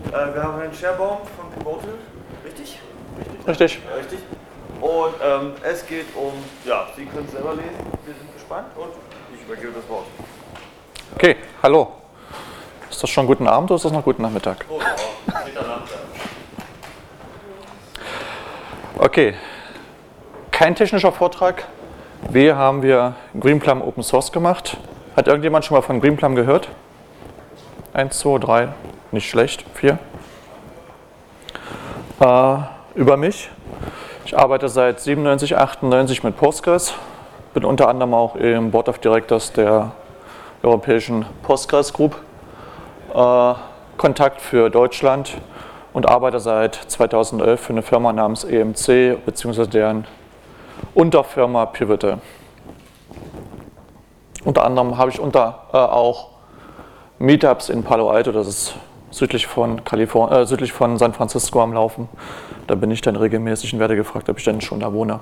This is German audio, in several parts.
Wir haben Herrn Scherbaum von Pivotal, richtig? Richtig. Richtig. Und es geht um, ja, Sie können es selber lesen, wir sind gespannt und ich übergebe das Wort. Okay, hallo. Ist das schon guten Abend oder ist das noch guten Nachmittag? Oh ja, später Nachmittag. Okay, kein technischer Vortrag. Wie haben wir Greenplum Open Source gemacht? Hat irgendjemand schon mal von Greenplum gehört? 1, 2, 3, nicht schlecht, 4. Über mich. Ich arbeite seit 97, 98 mit Postgres. Bin unter anderem auch im Board of Directors der europäischen Postgres Group. Kontakt für Deutschland und arbeite seit 2011 für eine Firma namens EMC bzw. deren Unterfirma Pivotal. Unter anderem habe ich auch Meetups in Palo Alto, das ist südlich von San Francisco am Laufen. Da bin ich dann regelmäßig und werde gefragt, ob ich denn schon da wohne.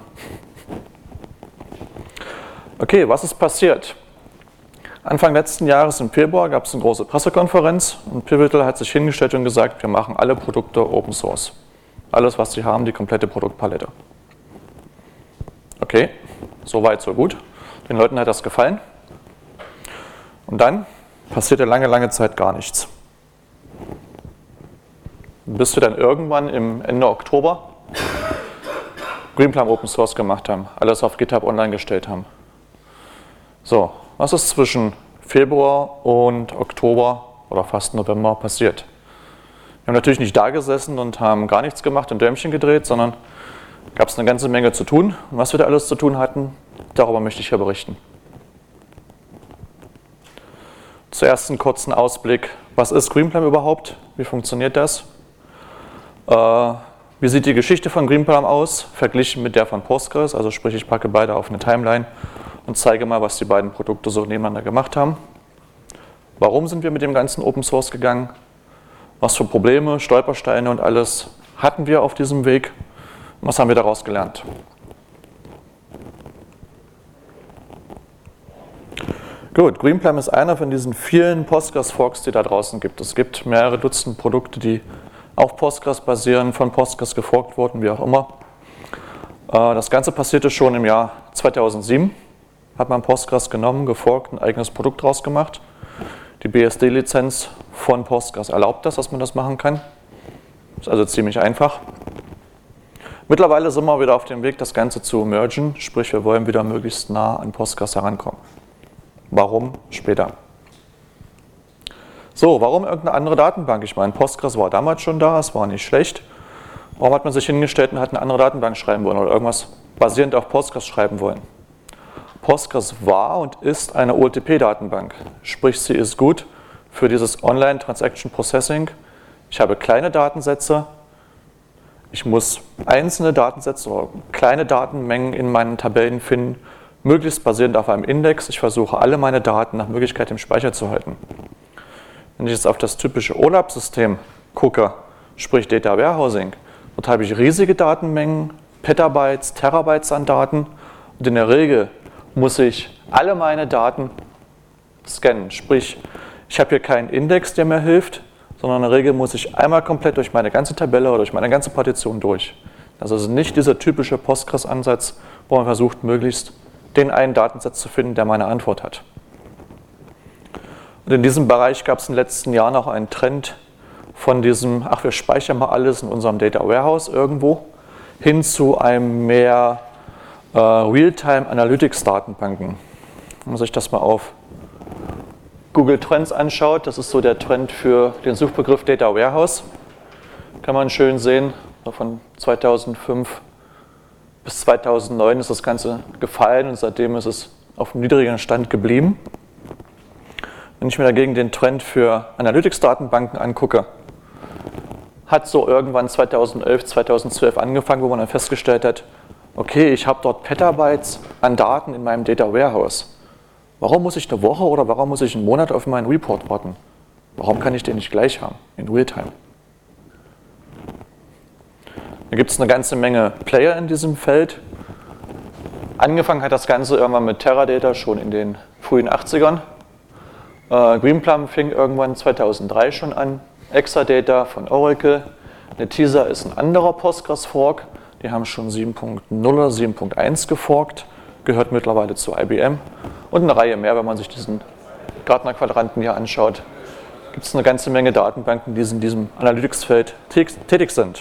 Okay, was ist passiert? Anfang letzten Jahres im Februar gab es eine große Pressekonferenz und Pivotal hat sich hingestellt und gesagt, wir machen alle Produkte Open Source. Alles, was sie haben, die komplette Produktpalette. Okay, so weit, so gut. Den Leuten hat das gefallen. Und dann passierte lange, lange Zeit gar nichts. Bis wir dann irgendwann im Ende Oktober Greenplum Open Source gemacht haben, alles auf GitHub online gestellt haben. So, was ist zwischen Februar und Oktober oder fast November passiert? Wir haben natürlich nicht da gesessen und haben gar nichts gemacht und Däumchen gedreht, sondern gab es eine ganze Menge zu tun. Und was wir da alles zu tun hatten, darüber möchte ich hier berichten. Zuerst einen kurzen Ausblick, was ist Greenplum überhaupt? Wie funktioniert das? Wie sieht die Geschichte von Greenplum aus, verglichen mit der von Postgres? Also sprich, ich packe beide auf eine Timeline und zeige mal, was die beiden Produkte so nebeneinander gemacht haben. Warum sind wir mit dem ganzen Open Source gegangen? Was für Probleme, Stolpersteine und alles hatten wir auf diesem Weg? Und was haben wir daraus gelernt? Gut, Greenplum ist einer von diesen vielen Postgres-Forks, die da draußen gibt. Es gibt mehrere Dutzend Produkte, die auf Postgres basieren, von Postgres geforkt wurden, wie auch immer. Das Ganze passierte schon im Jahr 2007. Hat man Postgres genommen, geforkt, ein eigenes Produkt draus gemacht. Die BSD-Lizenz von Postgres erlaubt das, dass man das machen kann. Ist also ziemlich einfach. Mittlerweile sind wir wieder auf dem Weg, das Ganze zu mergen, sprich wir wollen wieder möglichst nah an Postgres herankommen. Warum? Später. So, warum irgendeine andere Datenbank? Ich meine, Postgres war damals schon da, es war nicht schlecht. Warum hat man sich hingestellt und hat eine andere Datenbank schreiben wollen oder irgendwas basierend auf Postgres schreiben wollen? Postgres war und ist eine OLTP-Datenbank, sprich sie ist gut für dieses Online-Transaction Processing. Ich habe kleine Datensätze, ich muss einzelne Datensätze oder kleine Datenmengen in meinen Tabellen finden, möglichst basierend auf einem Index. Ich versuche alle meine Daten nach Möglichkeit im Speicher zu halten. Wenn ich jetzt auf das typische OLAP-System gucke, sprich Data Warehousing, dort habe ich riesige Datenmengen, Petabytes, Terabytes an Daten und in der Regel muss ich alle meine Daten scannen. Sprich, ich habe hier keinen Index, der mir hilft, sondern in der Regel muss ich einmal komplett durch meine ganze Tabelle oder durch meine ganze Partition durch. Das ist nicht dieser typische Postgres-Ansatz, wo man versucht, möglichst den einen Datensatz zu finden, der meine Antwort hat. Und in diesem Bereich gab es in den letzten Jahren auch einen Trend von diesem, ach, wir speichern mal alles in unserem Data Warehouse irgendwo, hin zu einem mehr Real-Time Analytics Datenbanken. Wenn man sich das mal auf Google Trends anschaut, das ist so der Trend für den Suchbegriff Data Warehouse, kann man schön sehen, von 2005 bis 2009 ist das Ganze gefallen und seitdem ist es auf einem niedrigen Stand geblieben. Wenn ich mir dagegen den Trend für Analytics-Datenbanken angucke, hat so irgendwann 2011, 2012 angefangen, wo man dann festgestellt hat, okay, ich habe dort Petabytes an Daten in meinem Data Warehouse. Warum muss ich eine Woche oder warum muss ich einen Monat auf meinen Report warten? Warum kann ich den nicht gleich haben, in Realtime? Da gibt es eine ganze Menge Player in diesem Feld. Angefangen hat das Ganze irgendwann mit Teradata schon in den frühen 80ern. Greenplum fing irgendwann 2003 schon an. Exadata von Oracle. Netezza ist ein anderer Postgres-Fork. Die haben schon 7.0 oder 7.1 geforkt, gehört mittlerweile zu IBM. Und eine Reihe mehr, wenn man sich diesen Gartner-Quadranten hier anschaut. Gibt es eine ganze Menge Datenbanken, die in diesem Analytics-Feld tätig sind.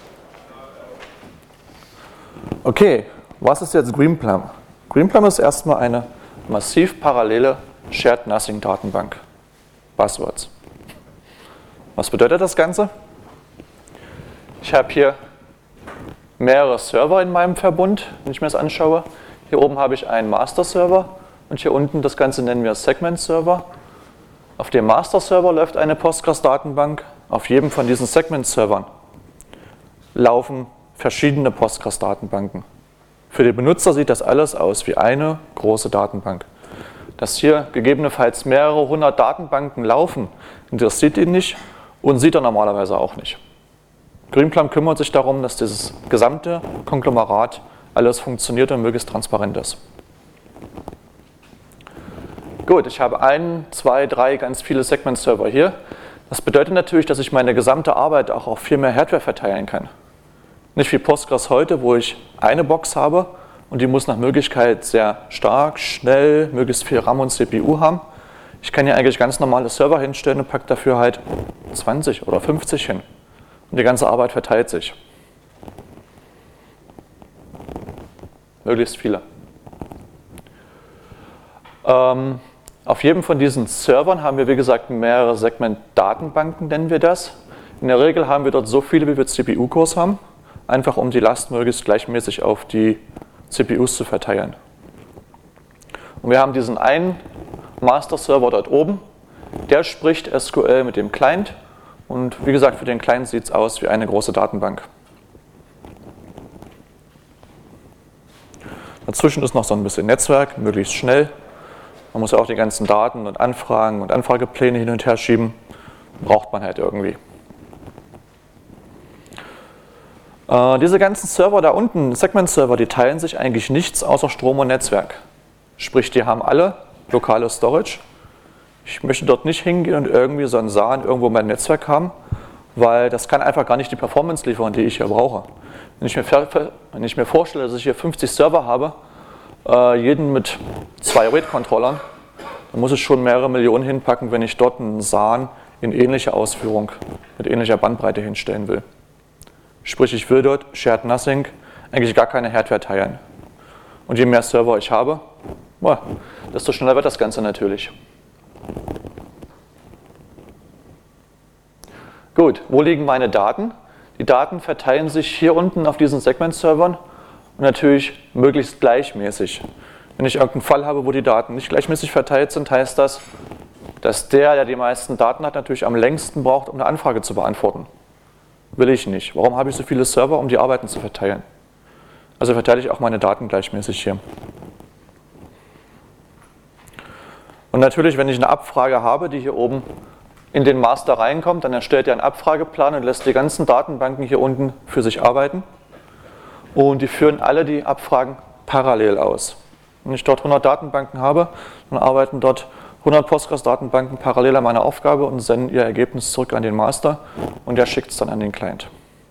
Okay, was ist jetzt Greenplum? Greenplum ist erstmal eine massiv parallele Shared Nothing Datenbank. Buzzwords. Was bedeutet das Ganze? Ich habe hier mehrere Server in meinem Verbund, wenn ich mir das anschaue. Hier oben habe ich einen Master-Server und hier unten das Ganze nennen wir Segment-Server. Auf dem Master-Server läuft eine Postgres-Datenbank. Auf jedem von diesen Segment-Servern laufen verschiedene Postgres-Datenbanken. Für den Benutzer sieht das alles aus wie eine große Datenbank. Dass hier gegebenenfalls mehrere hundert Datenbanken laufen, interessiert ihn nicht und sieht er normalerweise auch nicht. Greenplum kümmert sich darum, dass dieses gesamte Konglomerat alles funktioniert und möglichst transparent ist. Gut, ich habe 1, 2, 3 ganz viele Segment-Server hier. Das bedeutet natürlich, dass ich meine gesamte Arbeit auch auf viel mehr Hardware verteilen kann. Nicht wie Postgres heute, wo ich eine Box habe und die muss nach Möglichkeit sehr stark, schnell, möglichst viel RAM und CPU haben. Ich kann hier eigentlich ganz normale Server hinstellen und packe dafür halt 20 oder 50 hin. Und die ganze Arbeit verteilt sich. Möglichst viele. Auf jedem von diesen Servern haben wir, wie gesagt, mehrere Segment-Datenbanken, nennen wir das. In der Regel haben wir dort so viele, wie wir CPU-Cores haben, einfach um die Last möglichst gleichmäßig auf die CPUs zu verteilen. Und wir haben diesen einen Master-Server dort oben, der spricht SQL mit dem Client und wie gesagt, für den Client sieht es aus wie eine große Datenbank. Dazwischen ist noch so ein bisschen Netzwerk, möglichst schnell. Man muss ja auch die ganzen Daten und Anfragen und Anfragepläne hin und her schieben. Braucht man halt irgendwie. Diese ganzen Server da unten, Segment-Server, die teilen sich eigentlich nichts außer Strom und Netzwerk. Sprich, die haben alle lokale Storage. Ich möchte dort nicht hingehen und irgendwie so ein SAN irgendwo mein Netzwerk haben, weil das kann einfach gar nicht die Performance liefern, die ich hier brauche. Wenn ich mir vorstelle, dass ich hier 50 Server habe, jeden mit 2 RAID-Controllern, dann muss ich schon mehrere Millionen hinpacken, wenn ich dort einen SAN in ähnlicher Ausführung mit ähnlicher Bandbreite hinstellen will. Sprich, ich will dort Shared Nothing eigentlich gar keine Hardware teilen. Und je mehr Server ich habe, desto schneller wird das Ganze natürlich. Gut, wo liegen meine Daten? Die Daten verteilen sich hier unten auf diesen Segment-Servern und natürlich möglichst gleichmäßig. Wenn ich irgendeinen Fall habe, wo die Daten nicht gleichmäßig verteilt sind, heißt das, dass der die meisten Daten hat, natürlich am längsten braucht, um eine Anfrage zu beantworten. Will ich nicht. Warum habe ich so viele Server, um die Arbeiten zu verteilen? Also verteile ich auch meine Daten gleichmäßig hier. Und natürlich, wenn ich eine Abfrage habe, die hier oben in den Master reinkommt, dann erstellt er einen Abfrageplan und lässt die ganzen Datenbanken hier unten für sich arbeiten. Und die führen alle die Abfragen parallel aus. Wenn ich dort 100 Datenbanken habe, dann arbeiten dort 100 Postgres-Datenbanken parallel an meiner Aufgabe und senden ihr Ergebnis zurück an den Master und der schickt es dann an den Client.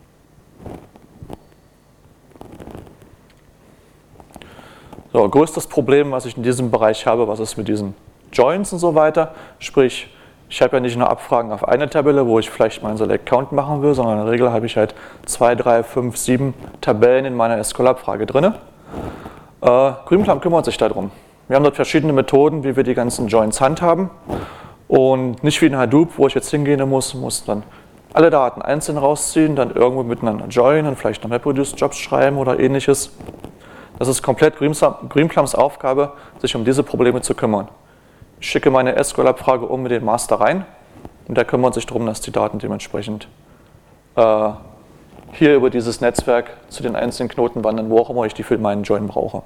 So, größtes Problem, was ich in diesem Bereich habe, was ist mit diesen Joins und so weiter, sprich, ich habe ja nicht nur Abfragen auf eine Tabelle, wo ich vielleicht meinen Select Count machen will, sondern in der Regel habe ich halt 2, 3, 5, 7 Tabellen in meiner SQL-Abfrage drin. Greenplum kümmert sich darum. Wir haben dort verschiedene Methoden, wie wir die ganzen Joins handhaben und nicht wie in Hadoop, wo ich jetzt hingehen muss dann alle Daten einzeln rausziehen, dann irgendwo miteinander joinen und vielleicht noch MapReduce-Jobs schreiben oder ähnliches. Das ist komplett Greenplums Aufgabe, sich um diese Probleme zu kümmern. Ich schicke meine SQL-Abfrage mit den Master rein und der kümmert sich darum, dass die Daten dementsprechend hier über dieses Netzwerk zu den einzelnen Knoten wandern, wo auch immer ich die für meinen Join brauche.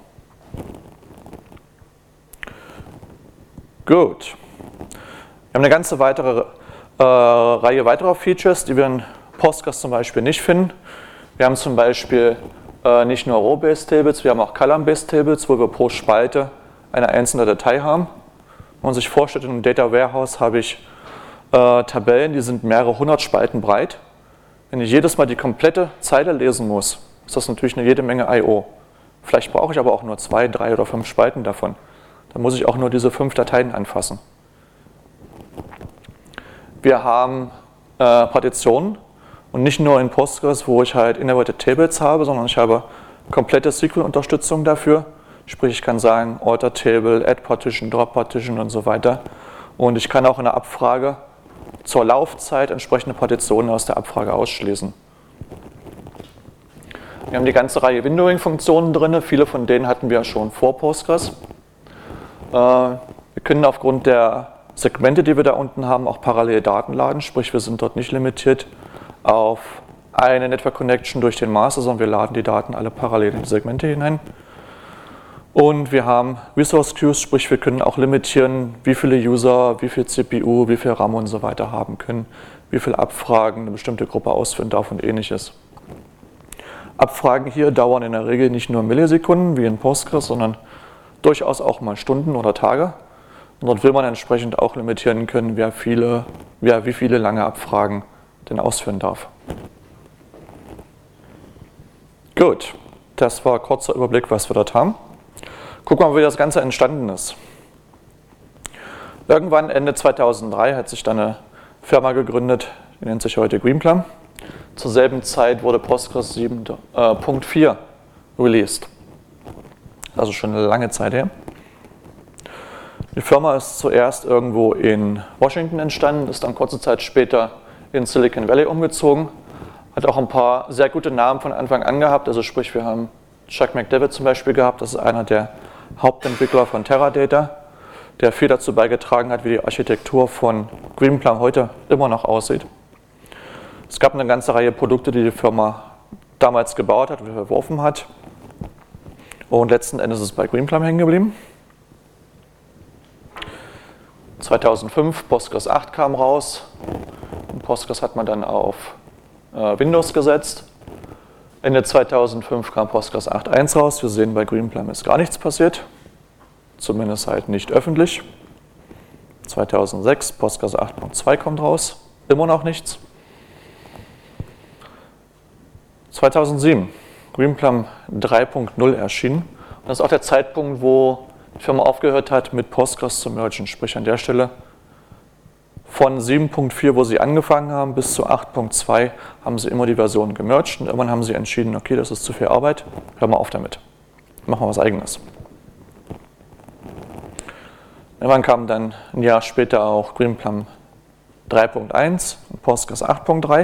Gut. Wir haben eine ganze Reihe weiterer Features, die wir in Postgres zum Beispiel nicht finden. Wir haben zum Beispiel nicht nur Row-Based Tables, wir haben auch Column-Based Tables, wo wir pro Spalte eine einzelne Datei haben. Wenn man sich vorstellt, in einem Data Warehouse habe ich Tabellen, die sind mehrere hundert Spalten breit. Wenn ich jedes Mal die komplette Zeile lesen muss, ist das natürlich eine jede Menge I/O. Vielleicht brauche ich aber auch nur 2, 3 oder 5 Spalten davon. Dann muss ich auch nur diese 5 Dateien anfassen. Wir haben Partitionen und nicht nur in Postgres, wo ich halt Inverted Tables habe, sondern ich habe komplette SQL-Unterstützung dafür. Sprich, ich kann sagen Alter Table, Add Partition, Drop Partition und so weiter. Und ich kann auch in der Abfrage zur Laufzeit entsprechende Partitionen aus der Abfrage ausschließen. Wir haben die ganze Reihe Windowing-Funktionen drin. Viele von denen hatten wir schon vor Postgres. Wir können aufgrund der Segmente, die wir da unten haben, auch parallel Daten laden. Sprich, wir sind dort nicht limitiert auf eine Network Connection durch den Master, sondern wir laden die Daten alle parallel in die Segmente hinein. Und wir haben Resource Queues, sprich wir können auch limitieren, wie viele User, wie viel CPU, wie viel RAM und so weiter haben können, wie viele Abfragen eine bestimmte Gruppe ausführen darf und ähnliches. Abfragen hier dauern in der Regel nicht nur Millisekunden wie in Postgres, sondern durchaus auch mal Stunden oder Tage. Und dort will man entsprechend auch limitieren können, wer wie viele lange Abfragen denn ausführen darf. Gut, das war ein kurzer Überblick, was wir dort haben. Gucken wir mal, wie das Ganze entstanden ist. Irgendwann Ende 2003 hat sich dann eine Firma gegründet, die nennt sich heute Greenplum. Zur selben Zeit wurde Postgres 7.4 released. Also schon eine lange Zeit her. Die Firma ist zuerst irgendwo in Washington entstanden, ist dann kurze Zeit später in Silicon Valley umgezogen. Hat auch ein paar sehr gute Namen von Anfang an gehabt. Also sprich, wir haben Chuck McDavid zum Beispiel gehabt. Das ist einer der Hauptentwickler von Teradata, der viel dazu beigetragen hat, wie die Architektur von Greenplum heute immer noch aussieht. Es gab eine ganze Reihe Produkte, die die Firma damals gebaut hat und verworfen hat. Und letzten Endes ist es bei Greenplum hängen geblieben. 2005 Postgres 8 kam raus. Und Postgres hat man dann auf Windows gesetzt. Ende 2005 kam Postgres 8.1 raus. Wir sehen, bei Greenplum ist gar nichts passiert. Zumindest halt nicht öffentlich. 2006 Postgres 8.2 kommt raus. Immer noch nichts. 2007 Greenplum 3.0 erschienen. Und das ist auch der Zeitpunkt, wo die Firma aufgehört hat, mit Postgres zu mergen. Sprich an der Stelle von 7.4, wo sie angefangen haben, bis zu 8.2 haben sie immer die Versionen gemerged und irgendwann haben sie entschieden, okay, das ist zu viel Arbeit, hör mal auf damit, machen wir was Eigenes. Irgendwann kam dann ein Jahr später auch Greenplum 3.1 und Postgres 8.3.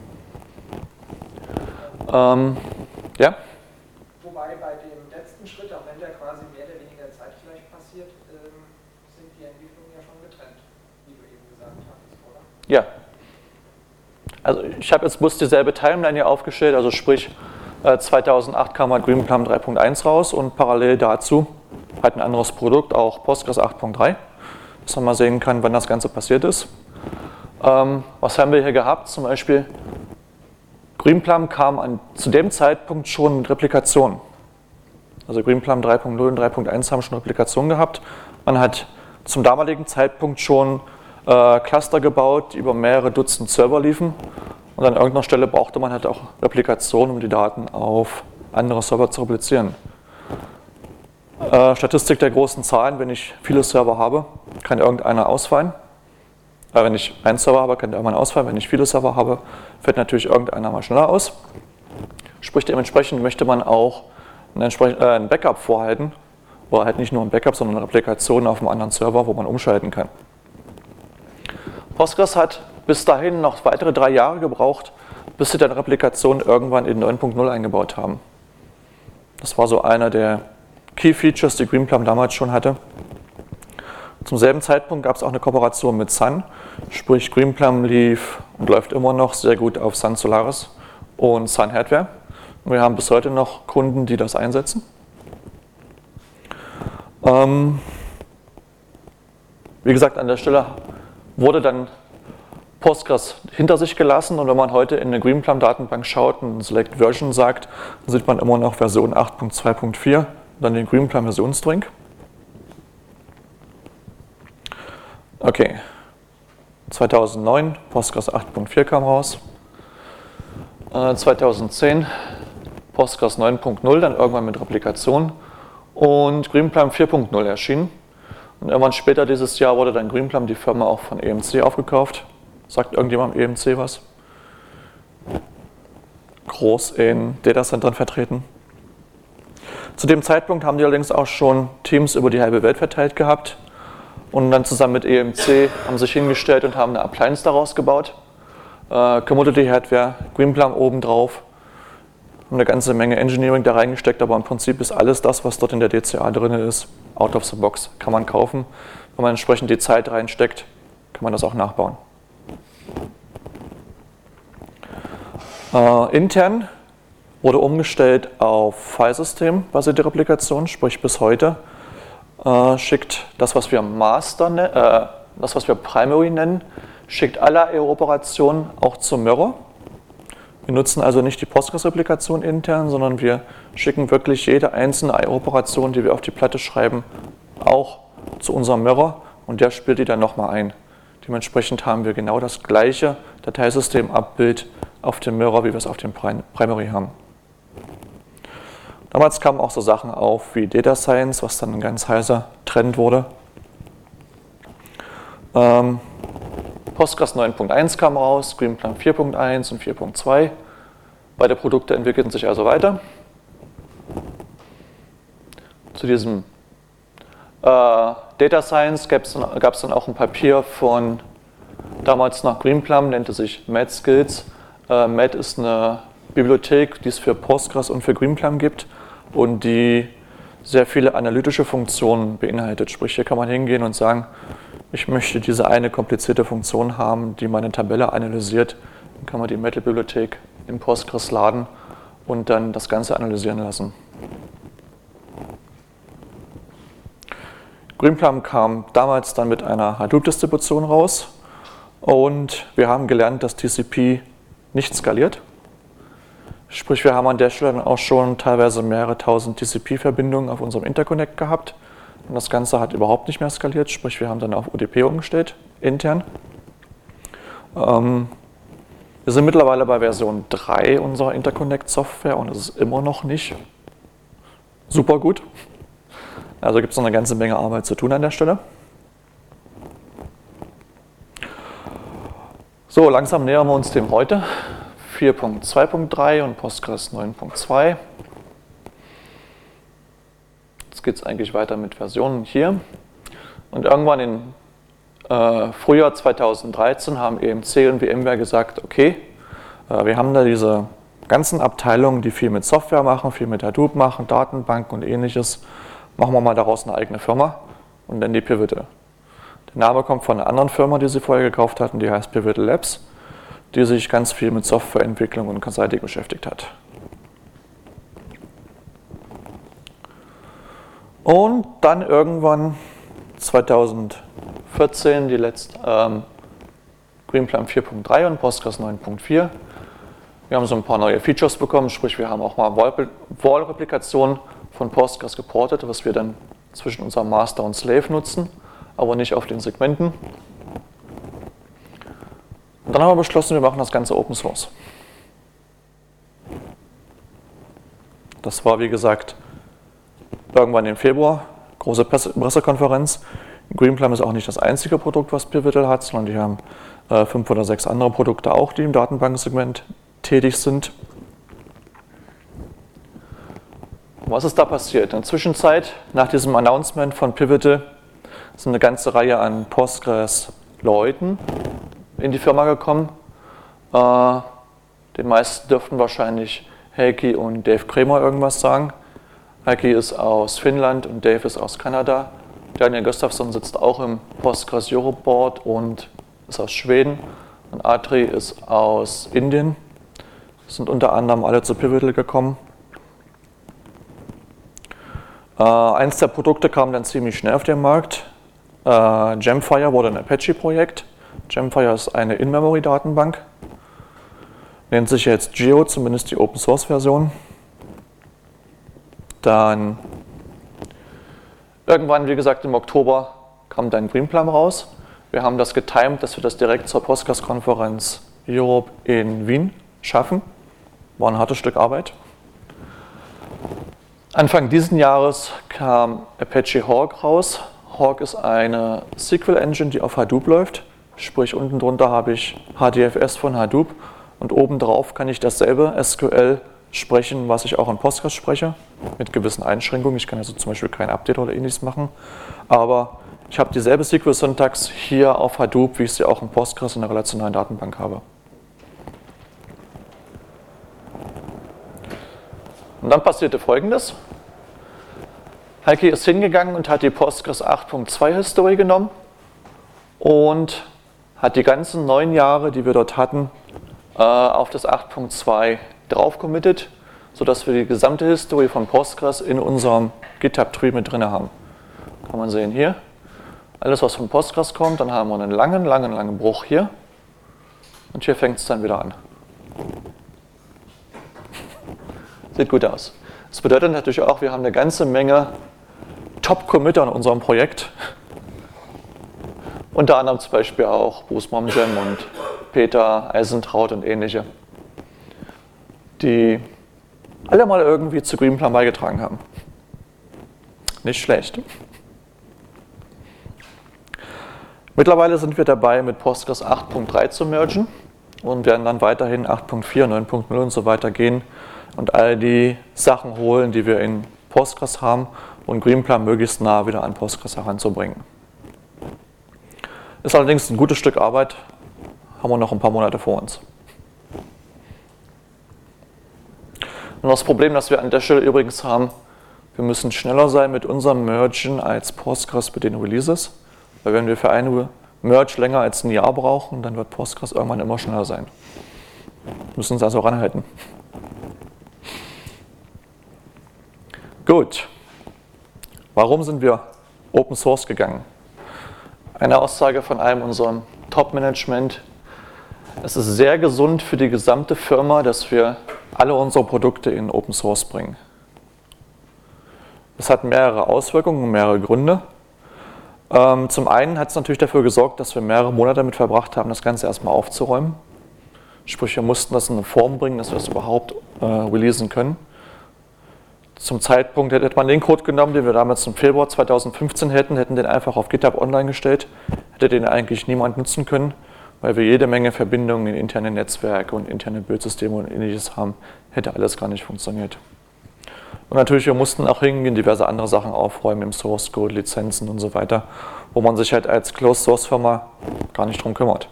Ja? Wobei bei dem letzten Schritt, auch wenn der quasi mehr oder weniger zeitgleich passiert, sind die Entwicklungen ja schon getrennt, wie du eben gesagt hattest, oder? Ja. Also ich habe jetzt bloß dieselbe Timeline hier aufgestellt, also sprich 2008 kam halt Greenplum 3.1 raus und parallel dazu halt ein anderes Produkt, auch Postgres 8.3, dass man mal sehen kann, wann das Ganze passiert ist. Was haben wir hier gehabt? Zum Beispiel Greenplum kam zu dem Zeitpunkt schon mit Replikation. Also Greenplum 3.0 und 3.1 haben schon Replikation gehabt. Man hat zum damaligen Zeitpunkt schon Cluster gebaut, die über mehrere Dutzend Server liefen. Und an irgendeiner Stelle brauchte man halt auch Replikation, um die Daten auf andere Server zu replizieren. Statistik der großen Zahlen: Wenn ich viele Server habe, kann irgendeiner ausfallen. Wenn ich einen Server habe, kann der irgendwann ausfallen. Wenn ich viele Server habe, fällt natürlich irgendeiner mal schneller aus. Sprich, dementsprechend möchte man auch ein Backup vorhalten. Oder halt nicht nur ein Backup, sondern eine Replikation auf einem anderen Server, wo man umschalten kann. Postgres hat bis dahin noch weitere 3 Jahre gebraucht, bis sie dann Replikation irgendwann in 9.0 eingebaut haben. Das war so einer der Key Features, die Greenplum damals schon hatte. Zum selben Zeitpunkt gab es auch eine Kooperation mit Sun, sprich Greenplum lief und läuft immer noch sehr gut auf Sun Solaris und Sun Hardware. Und wir haben bis heute noch Kunden, die das einsetzen. Wie gesagt, an der Stelle wurde dann Postgres hinter sich gelassen und wenn man heute in eine Greenplum-Datenbank schaut und Select Version sagt, dann sieht man immer noch Version 8.2.4 und dann den Greenplum-Versionsstring. Okay. 2009 Postgres 8.4 kam raus. 2010 Postgres 9.0, dann irgendwann mit Replikation. Und Greenplum 4.0 erschienen. Und irgendwann später dieses Jahr wurde dann Greenplum, die Firma, auch von EMC aufgekauft. Sagt irgendjemand EMC was? Groß in Datacentern vertreten. Zu dem Zeitpunkt haben die allerdings auch schon Teams über die halbe Welt verteilt gehabt und dann zusammen mit EMC haben sich hingestellt und haben eine Appliance daraus gebaut. Commodity Hardware, Greenplum obendrauf, haben eine ganze Menge Engineering da reingesteckt, aber im Prinzip ist alles das, was dort in der DCA drin ist, out of the box, kann man kaufen. Wenn man entsprechend die Zeit reinsteckt, kann man das auch nachbauen. Intern wurde umgestellt auf Filesystem-basierte Replikation, sprich bis heute schickt das, was wir Master, das, was wir Primary nennen, schickt alle IO-Operationen auch zum Mirror. Wir nutzen also nicht die Postgres-Replikation intern, sondern wir schicken wirklich jede einzelne IO-Operation, die wir auf die Platte schreiben, auch zu unserem Mirror und der spielt die dann nochmal ein. Dementsprechend haben wir genau das gleiche Dateisystemabbild auf dem Mirror, wie wir es auf dem Primary haben. Damals kamen auch so Sachen auf wie Data Science, was dann ein ganz heißer Trend wurde. Postgres 9.1 kam raus, Greenplum 4.1 und 4.2. Beide Produkte entwickelten sich also weiter. Zu diesem Data Science gab es dann auch ein Papier von damals noch Greenplum, nannte sich MAD-Skills. MAD ist eine Bibliothek, die es für Postgres und für Greenplum gibt und die sehr viele analytische Funktionen beinhaltet. Sprich, hier kann man hingehen und sagen, ich möchte diese eine komplizierte Funktion haben, die meine Tabelle analysiert. Dann kann man die MAD-Bibliothek in Postgres laden und dann das Ganze analysieren lassen. Greenplum kam damals dann mit einer Hadoop-Distribution raus und wir haben gelernt, dass TCP nicht skaliert. Sprich, wir haben an der Stelle dann auch schon teilweise mehrere tausend TCP-Verbindungen auf unserem Interconnect gehabt und das Ganze hat überhaupt nicht mehr skaliert. Sprich, wir haben dann auf UDP umgestellt, intern. Wir sind mittlerweile bei Version 3 unserer Interconnect-Software und es ist immer noch nicht super gut. Also gibt es noch eine ganze Menge Arbeit zu tun an der Stelle. So, langsam nähern wir uns dem heute. 4.2.3 und Postgres 9.2. Jetzt geht es eigentlich weiter mit Versionen hier. Und irgendwann im Frühjahr 2013 haben EMC und VMware gesagt, okay, wir haben da diese ganzen Abteilungen, die viel mit Software machen, viel mit Hadoop machen, Datenbanken und ähnliches. Machen wir mal daraus eine eigene Firma und nennen die Pivotal. Der Name kommt von einer anderen Firma, die sie vorher gekauft hatten, die heißt Pivotal Labs, die sich ganz viel mit Softwareentwicklung und Consulting beschäftigt hat. Und dann irgendwann 2014 die letzte Greenplum 4.3 und Postgres 9.4. Wir haben so ein paar neue Features bekommen, sprich wir haben auch mal Wall-Replikationen von Postgres geportet, was wir dann zwischen unserem Master und Slave nutzen, aber nicht auf den Segmenten. Und dann haben wir beschlossen, wir machen das Ganze Open Source. Das war, wie gesagt, irgendwann im Februar, große Pressekonferenz. Greenplum ist auch nicht das einzige Produkt, was Pivotal hat, sondern die haben 5 oder 6 andere Produkte auch, die im Datenbanksegment tätig sind. Was ist da passiert? In der Zwischenzeit, nach diesem Announcement von Pivotal, sind eine ganze Reihe an Postgres-Leuten in die Firma gekommen. Den meisten dürften wahrscheinlich Heikki und Dave Kramer irgendwas sagen. Heikki ist aus Finnland und Dave ist aus Kanada. Daniel Gustafsson sitzt auch im Postgres Europe Board und ist aus Schweden. Und Atri ist aus Indien. Sind unter anderem alle zu Pivotal gekommen. Eins der Produkte kam dann ziemlich schnell auf den Markt. Gemfire wurde ein Apache-Projekt. Gemfire ist eine In-Memory-Datenbank. Nennt sich jetzt Geo, zumindest die Open-Source-Version. Dann irgendwann, wie gesagt, im Oktober kam dann Greenplum raus. Wir haben das getimt, dass wir das direkt zur Postgres-Konferenz Europe in Wien schaffen. War ein hartes Stück Arbeit. Anfang diesen Jahres kam Apache Hawk raus. Hawk ist eine SQL-Engine, die auf Hadoop läuft. Sprich, unten drunter habe ich HDFS von Hadoop und obendrauf kann ich dasselbe SQL sprechen, was ich auch in Postgres spreche, mit gewissen Einschränkungen. Ich kann also zum Beispiel kein Update oder ähnliches machen, aber ich habe dieselbe SQL-Syntax hier auf Hadoop, wie ich sie auch in Postgres in der relationalen Datenbank habe. Und dann passierte Folgendes. Heike ist hingegangen und hat die Postgres 8.2 History genommen und hat die ganzen 9 Jahre, die wir dort hatten, auf das 8.2 drauf committed, sodass wir die gesamte History von Postgres in unserem GitHub-Tree mit drin haben. Kann man sehen hier. Alles, was von Postgres kommt, dann haben wir einen langen Bruch hier. Und hier fängt es dann wieder an. Sieht gut aus. Das bedeutet natürlich auch, wir haben eine ganze Menge Top-Committer in unserem Projekt. Unter anderem zum Beispiel auch Bruce Momjen und Peter Eisentraut und ähnliche, die alle mal irgendwie zu Greenplum beigetragen haben. Nicht schlecht. Mittlerweile sind wir dabei, mit Postgres 8.3 zu mergen und werden dann weiterhin 8.4, 9.0 und so weiter gehen und all die Sachen holen, die wir in Postgres haben und Greenplum möglichst nah wieder an Postgres heranzubringen. Ist allerdings ein gutes Stück Arbeit, haben wir noch ein paar Monate vor uns. Und das Problem, das wir an der Stelle übrigens haben, wir müssen schneller sein mit unserem Mergen als Postgres mit den Releases. Weil wenn wir für eine Merge länger als ein Jahr brauchen, dann wird Postgres irgendwann immer schneller sein. Wir müssen uns also ranhalten. Gut. Warum sind wir Open Source gegangen? Eine Aussage von einem unserem Top-Management. Es ist sehr gesund für die gesamte Firma, dass wir alle unsere Produkte in Open Source bringen. Das hat mehrere Auswirkungen, mehrere Gründe. Zum einen hat es natürlich dafür gesorgt, dass wir mehrere Monate damit verbracht haben, das Ganze erstmal aufzuräumen. Sprich, wir mussten das in eine Form bringen, dass wir es überhaupt releasen können. Zum Zeitpunkt hätte man den Code genommen, den wir damals im Februar 2015 hätten den einfach auf GitHub online gestellt, hätte den eigentlich niemand nutzen können, weil wir jede Menge Verbindungen in interne Netzwerke und interne Bildsysteme und ähnliches haben, hätte alles gar nicht funktioniert. Und natürlich, wir mussten auch hingehen, diverse andere Sachen aufräumen im Source Code, Lizenzen und so weiter, wo man sich halt als Closed Source Firma gar nicht drum kümmert.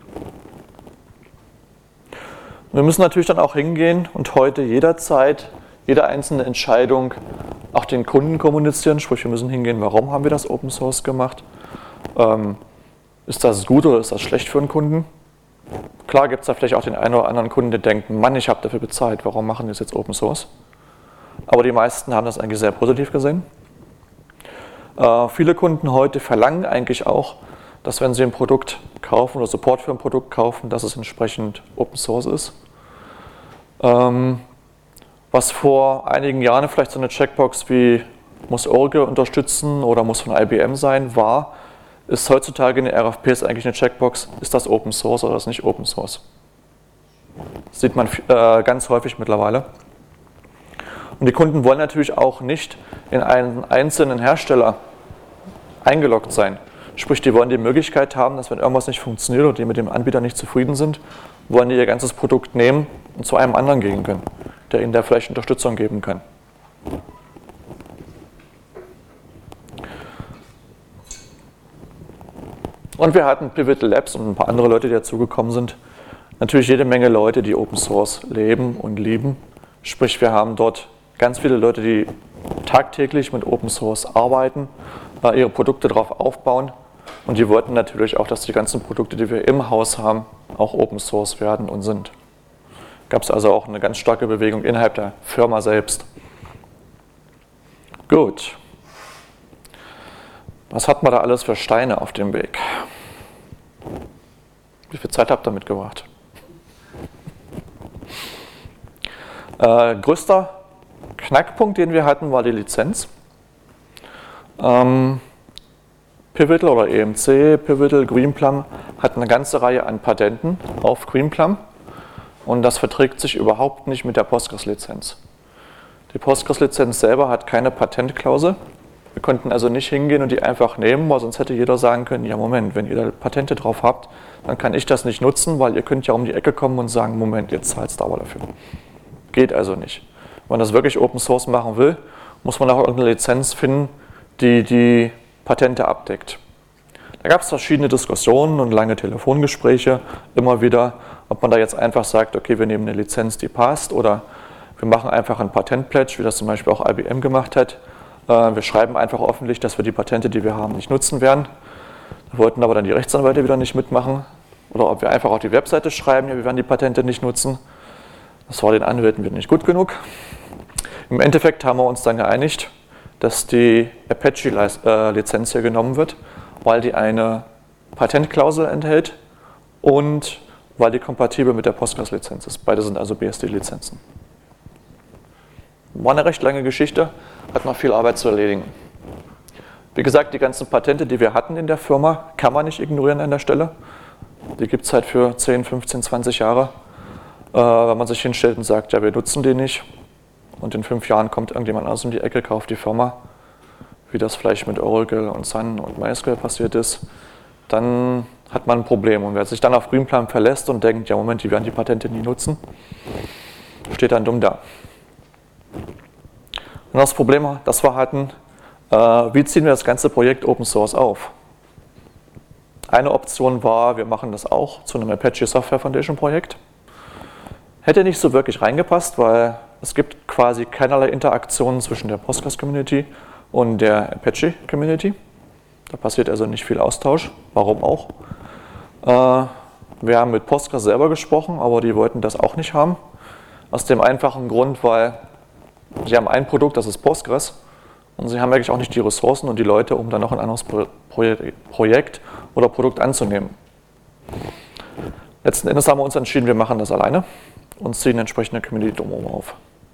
Wir müssen natürlich dann auch hingehen und heute jederzeit, jede einzelne Entscheidung auch den Kunden kommunizieren, sprich wir müssen hingehen, warum haben wir das Open Source gemacht? Ist das gut oder ist das schlecht für einen Kunden? Klar gibt es da vielleicht auch den einen oder anderen Kunden, der denkt, Mann, ich habe dafür bezahlt, warum machen die das jetzt Open Source? Aber die meisten haben das eigentlich sehr positiv gesehen. Viele Kunden heute verlangen eigentlich auch, dass wenn sie ein Produkt kaufen oder Support für ein Produkt kaufen, dass es entsprechend Open Source ist. Was vor einigen Jahren vielleicht so eine Checkbox wie muss Oracle unterstützen oder muss von IBM sein war, ist heutzutage in den RFPs eigentlich eine Checkbox, ist das Open Source oder ist das nicht Open Source. Das sieht man ganz häufig mittlerweile. Und die Kunden wollen natürlich auch nicht in einen einzelnen Hersteller eingeloggt sein. Sprich, die wollen die Möglichkeit haben, dass wenn irgendwas nicht funktioniert oder die mit dem Anbieter nicht zufrieden sind, wollen die ihr ganzes Produkt nehmen und zu einem anderen gehen können, der ihnen da vielleicht Unterstützung geben kann. Und wir hatten Pivotal Labs und ein paar andere Leute, die dazugekommen sind. Natürlich jede Menge Leute, die Open Source leben und lieben. Sprich, wir haben dort ganz viele Leute, die tagtäglich mit Open Source arbeiten, ihre Produkte darauf aufbauen und die wollten natürlich auch, dass die ganzen Produkte, die wir im Haus haben, auch Open Source werden und sind. Gab es also auch eine ganz starke Bewegung innerhalb der Firma selbst. Gut. Was hat man da alles für Steine auf dem Weg? Wie viel Zeit habt ihr mitgebracht? Größter Knackpunkt, den wir hatten, war die Lizenz. Pivotal oder EMC, Pivotal, Greenplum hat eine ganze Reihe an Patenten auf Greenplum und das verträgt sich überhaupt nicht mit der Postgres-Lizenz. Die Postgres-Lizenz selber hat keine Patentklausel. Wir konnten also nicht hingehen und die einfach nehmen, weil sonst hätte jeder sagen können, ja Moment, wenn ihr da Patente drauf habt, dann kann ich das nicht nutzen, weil ihr könnt ja um die Ecke kommen und sagen, Moment, jetzt zahlst du aber dafür. Geht also nicht. Wenn man das wirklich Open Source machen will, muss man auch irgendeine Lizenz finden, die die Patente abdeckt. Da gab es verschiedene Diskussionen und lange Telefongespräche immer wieder, ob man da jetzt einfach sagt, okay, wir nehmen eine Lizenz, die passt, oder wir machen einfach einen Patent-Pledge, wie das zum Beispiel auch IBM gemacht hat. Wir schreiben einfach öffentlich, dass wir die Patente, die wir haben, nicht nutzen werden. Da wollten aber dann die Rechtsanwälte wieder nicht mitmachen. Oder ob wir einfach auf die Webseite schreiben, ja, wir werden die Patente nicht nutzen. Das war den Anwälten wieder nicht gut genug. Im Endeffekt haben wir uns dann geeinigt, dass die Apache-Lizenz hier genommen wird, weil die eine Patentklausel enthält und weil die kompatibel mit der Postgres-Lizenz ist. Beide sind also BSD-Lizenzen. War eine recht lange Geschichte, hat noch viel Arbeit zu erledigen. Wie gesagt, die ganzen Patente, die wir hatten in der Firma, kann man nicht ignorieren an der Stelle. Die gibt es halt für 10, 15, 20 Jahre. Wenn man sich hinstellt und sagt, ja, wir nutzen die nicht und in 5 Jahren kommt irgendjemand anders um die Ecke, kauft die Firma, wie das vielleicht mit Oracle und Sun und MySQL passiert ist, dann hat man ein Problem. Und wer sich dann auf Greenplum verlässt und denkt, ja Moment, die werden die Patente nie nutzen, steht dann dumm da. Und das Problem, das wir hatten, wie ziehen wir das ganze Projekt Open Source auf? Eine Option war, wir machen das auch zu einem Apache Software Foundation Projekt. Hätte nicht so wirklich reingepasst, weil es gibt quasi keinerlei Interaktionen zwischen der Postgres Community und der Apache Community. Da passiert also nicht viel Austausch. Warum auch? Wir haben mit Postgres selber gesprochen, aber die wollten das auch nicht haben. Aus dem einfachen Grund, weil sie haben ein Produkt, das ist Postgres, und sie haben eigentlich auch nicht die Ressourcen und die Leute, um dann noch ein anderes Projekt oder Produkt anzunehmen. Letzten Endes haben wir uns entschieden, wir machen das alleine und ziehen entsprechende Community drumherum auf.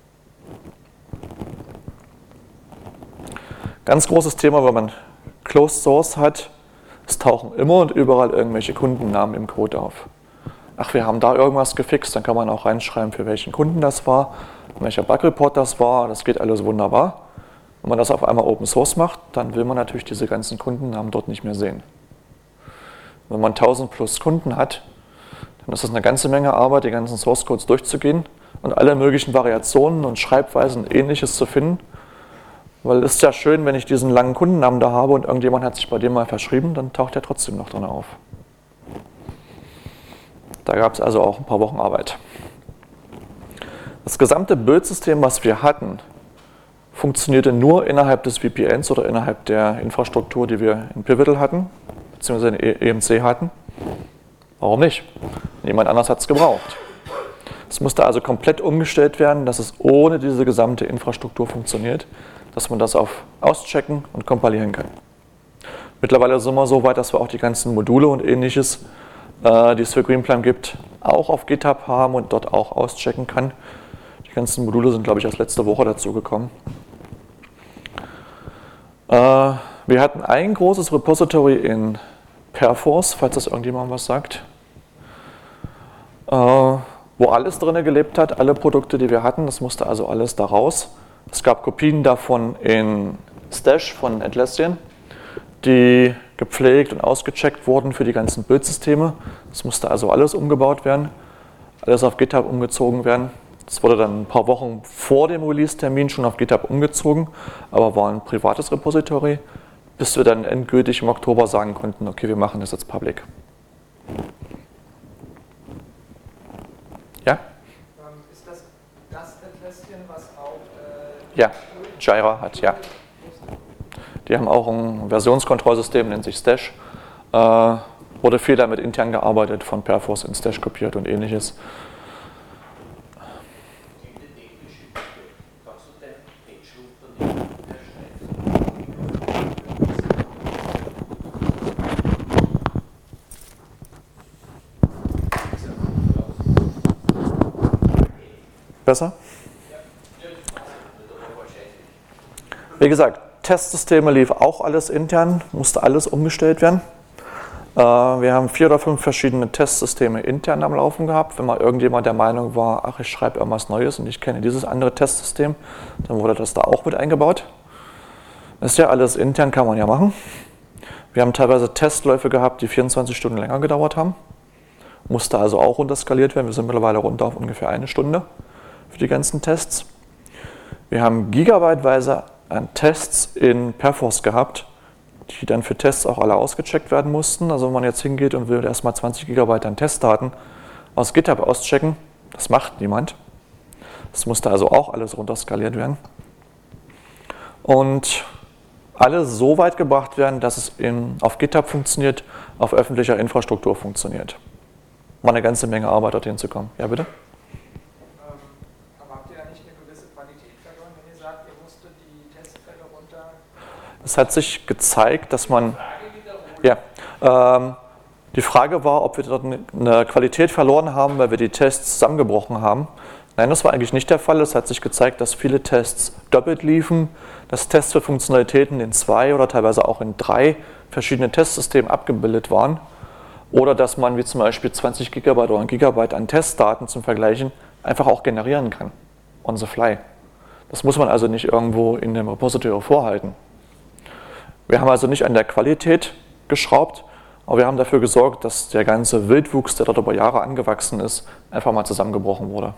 Ganz großes Thema, wenn man Closed Source hat, es tauchen immer und überall irgendwelche Kundennamen im Code auf. Ach, wir haben da irgendwas gefixt, dann kann man auch reinschreiben, für welchen Kunden das war, welcher Bug-Report das war, das geht alles wunderbar. Wenn man das auf einmal Open Source macht, dann will man natürlich diese ganzen Kundennamen dort nicht mehr sehen. Wenn man 1000 plus Kunden hat, dann ist das eine ganze Menge Arbeit, die ganzen Source Codes durchzugehen und alle möglichen Variationen und Schreibweisen und Ähnliches zu finden. Weil es ist ja schön, wenn ich diesen langen Kundennamen da habe und irgendjemand hat sich bei dem mal verschrieben, dann taucht er trotzdem noch drin auf. Da gab es also auch ein paar Wochen Arbeit. Das gesamte Build-System, was wir hatten, funktionierte nur innerhalb des VPNs oder innerhalb der Infrastruktur, die wir in Pivotal hatten, beziehungsweise in EMC hatten. Warum nicht? Niemand anders hat es gebraucht. Es musste also komplett umgestellt werden, dass es ohne diese gesamte Infrastruktur funktioniert, dass man das auf auschecken und kompilieren kann. Mittlerweile sind wir so weit, dass wir auch die ganzen Module und Ähnliches, die es für Greenplum gibt, auch auf GitHub haben und dort auch auschecken kann. Die ganzen Module sind, glaube ich, erst letzte Woche dazu gekommen. Wir hatten ein großes Repository in Perforce, falls das irgendjemand was sagt, wo alles drin gelebt hat, alle Produkte, die wir hatten, das musste also alles da raus. Es gab Kopien davon in Stash von Atlassian, die gepflegt und ausgecheckt wurden für die ganzen Bildsysteme. Es musste also alles umgebaut werden, alles auf GitHub umgezogen werden. Das wurde dann ein paar Wochen vor dem Release-Termin schon auf GitHub umgezogen, aber war ein privates Repository, bis wir dann endgültig im Oktober sagen konnten, okay, wir machen das jetzt public. Ja? Ist das Atlassian, was auch ja, Jira hat, ja. Die haben auch ein Versionskontrollsystem, nennt sich Stash. Wurde viel damit intern gearbeitet, von Perforce in Stash kopiert und ähnliches. Besser? Wie gesagt, Testsysteme lief auch alles intern, musste alles umgestellt werden. Wir haben 4 oder 5 verschiedene Testsysteme intern am Laufen gehabt. Wenn mal irgendjemand der Meinung war, ach, ich schreibe irgendwas Neues und ich kenne dieses andere Testsystem, dann wurde das da auch mit eingebaut. Das ist ja alles intern, kann man ja machen. Wir haben teilweise Testläufe gehabt, die 24 Stunden länger gedauert haben. Musste also auch runterskaliert werden. Wir sind mittlerweile runter auf ungefähr 1 Stunde für die ganzen Tests. Wir haben gigabyteweise an Tests in Perforce gehabt, die dann für Tests auch alle ausgecheckt werden mussten. Also wenn man jetzt hingeht und will erstmal 20 Gigabyte an Testdaten aus GitHub auschecken, das macht niemand. Das musste also auch alles runterskaliert werden. Und alles so weit gebracht werden, dass es auf GitHub funktioniert, auf öffentlicher Infrastruktur funktioniert. War eine ganze Menge Arbeit, dorthin zu kommen. Ja, bitte? Aber habt ihr da nicht eine gewisse Qualität verloren, wenn ihr sagt, ihr musstet die Testfälle runter? Es hat sich gezeigt, dass man... Ja, die Frage war, ob wir dort eine Qualität verloren haben, weil wir die Tests zusammengebrochen haben. Nein, das war eigentlich nicht der Fall. Es hat sich gezeigt, dass viele Tests doppelt liefen, dass Tests für Funktionalitäten in 2 oder teilweise auch in 3 verschiedene Testsystemen abgebildet waren. Oder dass man wie zum Beispiel 20 Gigabyte oder 1 Gigabyte an Testdaten zum Vergleichen einfach auch generieren kann, on the fly. Das muss man also nicht irgendwo in dem Repository vorhalten. Wir haben also nicht an der Qualität geschraubt, aber wir haben dafür gesorgt, dass der ganze Wildwuchs, der dort über Jahre angewachsen ist, einfach mal zusammengebrochen wurde.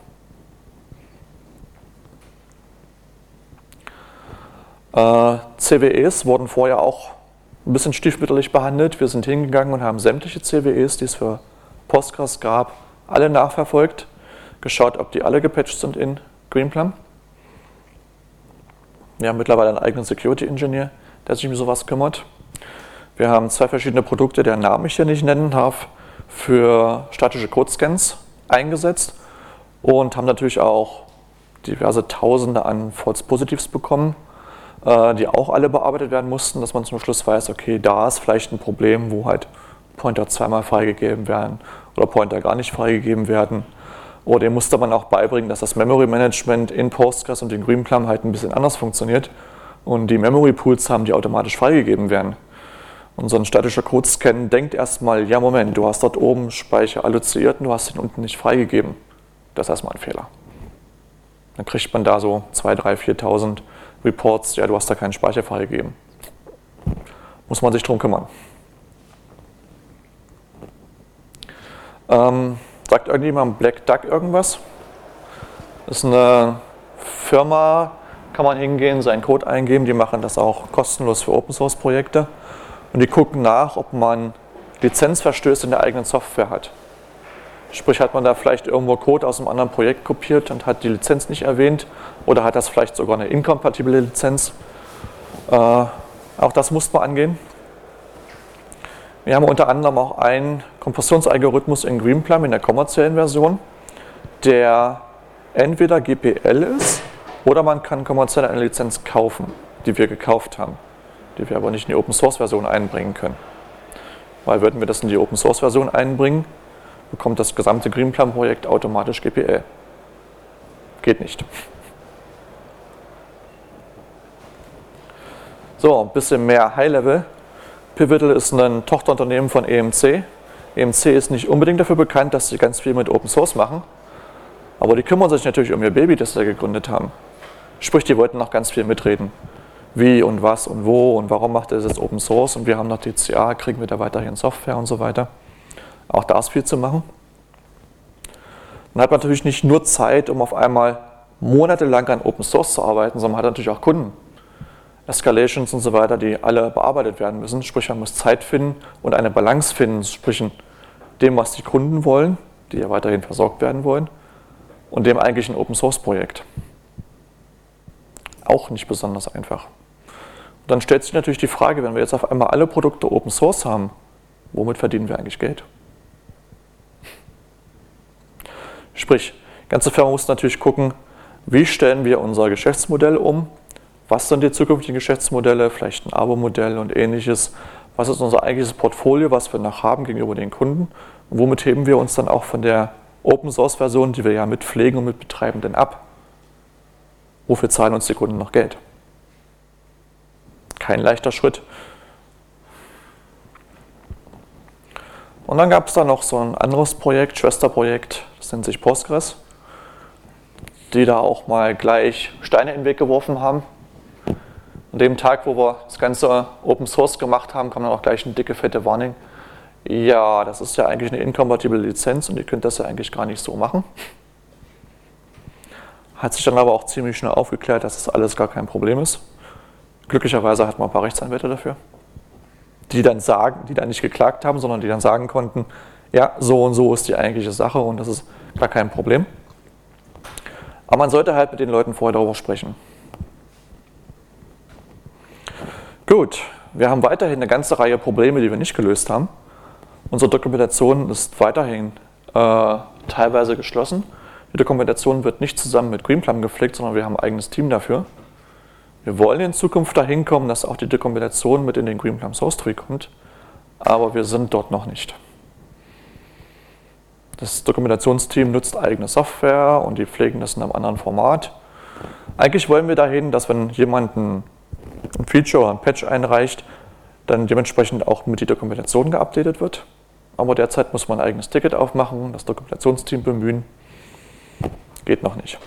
CVEs wurden vorher auch ein bisschen stiefmütterlich behandelt. Wir sind hingegangen und haben sämtliche CVEs, die es für Postgres gab, alle nachverfolgt, geschaut, ob die alle gepatcht sind in Greenplum. Wir haben mittlerweile einen eigenen Security Engineer, der sich um sowas kümmert. Wir haben 2 verschiedene Produkte, deren Namen ich hier nicht nennen darf, für statische Codescans eingesetzt und haben natürlich auch diverse Tausende an False Positives bekommen, die auch alle bearbeitet werden mussten, dass man zum Schluss weiß, okay, da ist vielleicht ein Problem, wo halt Pointer zweimal freigegeben werden oder Pointer gar nicht freigegeben werden. Oder dem musste man auch beibringen, dass das Memory Management in Postgres und in Greenplum halt ein bisschen anders funktioniert und die Memory Pools haben, die automatisch freigegeben werden. Und so ein statischer Codescan denkt erstmal, ja Moment, du hast dort oben Speicher alloziert und du hast ihn unten nicht freigegeben. Das ist erstmal ein Fehler. Dann kriegt man da so 2.000, 3.000, 4.000 Reports, ja, du hast da keinen Speicher freigegeben. Muss man sich drum kümmern. Sagt irgendjemand Black Duck irgendwas? Das ist eine Firma, kann man hingehen, seinen Code eingeben, die machen das auch kostenlos für Open Source Projekte und die gucken nach, ob man Lizenzverstöße in der eigenen Software hat. Sprich, hat man da vielleicht irgendwo Code aus einem anderen Projekt kopiert und hat die Lizenz nicht erwähnt oder hat das vielleicht sogar eine inkompatible Lizenz. Auch das muss man angehen. Wir haben unter anderem auch einen Kompressionsalgorithmus in Greenplum in der kommerziellen Version, der entweder GPL ist oder man kann kommerziell eine Lizenz kaufen, die wir gekauft haben, die wir aber nicht in die Open Source Version einbringen können. Weil würden wir das in die Open Source Version einbringen, bekommt das gesamte Greenplum-Projekt automatisch GPL. Geht nicht. So, ein bisschen mehr High-Level. Pivotal ist ein Tochterunternehmen von EMC. EMC ist nicht unbedingt dafür bekannt, dass sie ganz viel mit Open Source machen, aber die kümmern sich natürlich um ihr Baby, das sie gegründet haben. Sprich, die wollten noch ganz viel mitreden. Wie und was und wo und warum macht er das jetzt Open Source und wir haben noch DCA, kriegen wir da weiterhin Software und so weiter. Auch da ist viel zu machen. Man hat natürlich nicht nur Zeit, um auf einmal monatelang an Open Source zu arbeiten, sondern man hat natürlich auch Kunden. Escalations und so weiter, die alle bearbeitet werden müssen. Sprich, man muss Zeit finden und eine Balance finden zwischen dem, was die Kunden wollen, die ja weiterhin versorgt werden wollen, und dem eigentlichen Open Source Projekt. Auch nicht besonders einfach. Und dann stellt sich natürlich die Frage, wenn wir jetzt auf einmal alle Produkte Open Source haben, womit verdienen wir eigentlich Geld? Sprich, die ganze Firma muss natürlich gucken, wie stellen wir unser Geschäftsmodell um, was sind die zukünftigen Geschäftsmodelle, vielleicht ein Abo-Modell und ähnliches, was ist unser eigentliches Portfolio, was wir noch haben gegenüber den Kunden und womit heben wir uns dann auch von der Open-Source-Version, die wir ja mit pflegen und mit betreiben, denn ab? Wofür zahlen uns die Kunden noch Geld? kein leichter Schritt. Und dann gab es da noch so ein anderes Projekt, Schwesterprojekt, das nennt sich Postgres, die da auch mal gleich Steine in den Weg geworfen haben. An dem Tag, wo wir das ganze Open Source gemacht haben, kam dann auch gleich eine dicke, fette Warnung. Ja, das ist ja eigentlich eine inkompatible Lizenz und ihr könnt das ja eigentlich gar nicht so machen. Hat sich dann aber auch ziemlich schnell aufgeklärt, dass das alles gar kein Problem ist. Glücklicherweise hat man ein paar Rechtsanwälte dafür, die dann nicht geklagt haben, sondern die dann sagen konnten, ja, so und so ist die eigentliche Sache und das ist gar kein Problem. Aber man sollte halt mit den Leuten vorher darüber sprechen. Gut, wir haben weiterhin eine ganze Reihe Probleme, die wir nicht gelöst haben. Unsere Dokumentation ist weiterhin teilweise geschlossen. Die Dokumentation wird nicht zusammen mit Greenplum gepflegt, sondern wir haben ein eigenes Team dafür. Wir wollen in Zukunft dahin kommen, dass auch die Dokumentation mit in den Greenplum Source Tree kommt, aber wir sind dort noch nicht. Das Dokumentationsteam nutzt eigene Software und die pflegen das in einem anderen Format. Eigentlich wollen wir dahin, dass wenn jemand ein Feature oder ein Patch einreicht, dann dementsprechend auch mit die Dokumentation geupdatet wird. Aber derzeit muss man ein eigenes Ticket aufmachen, das Dokumentationsteam bemühen. Geht noch nicht.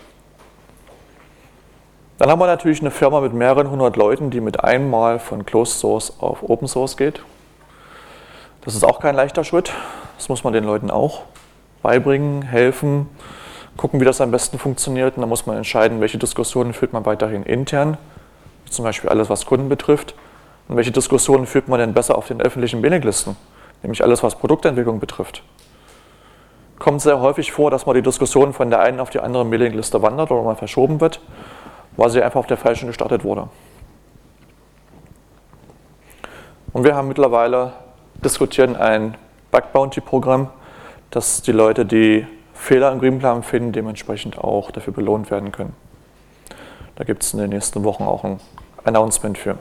Dann haben wir natürlich eine Firma mit mehreren hundert Leuten, die mit einmal von Closed Source auf Open Source geht. Das ist auch kein leichter Schritt. Das muss man den Leuten auch beibringen, helfen, gucken, wie das am besten funktioniert. Und dann muss man entscheiden, welche Diskussionen führt man weiterhin intern, wie zum Beispiel alles, was Kunden betrifft. Und welche Diskussionen führt man denn besser auf den öffentlichen Mailinglisten, nämlich alles, was Produktentwicklung betrifft. Kommt sehr häufig vor, dass mal die Diskussion von der einen auf die andere Mailingliste wandert oder mal verschoben wird, weil sie einfach auf der falschen gestartet wurde. Und wir haben mittlerweile diskutieren ein Bug-Bounty-Programm, dass die Leute, die Fehler im Greenplum finden, dementsprechend auch dafür belohnt werden können. Da gibt es in den nächsten Wochen auch ein Announcement für.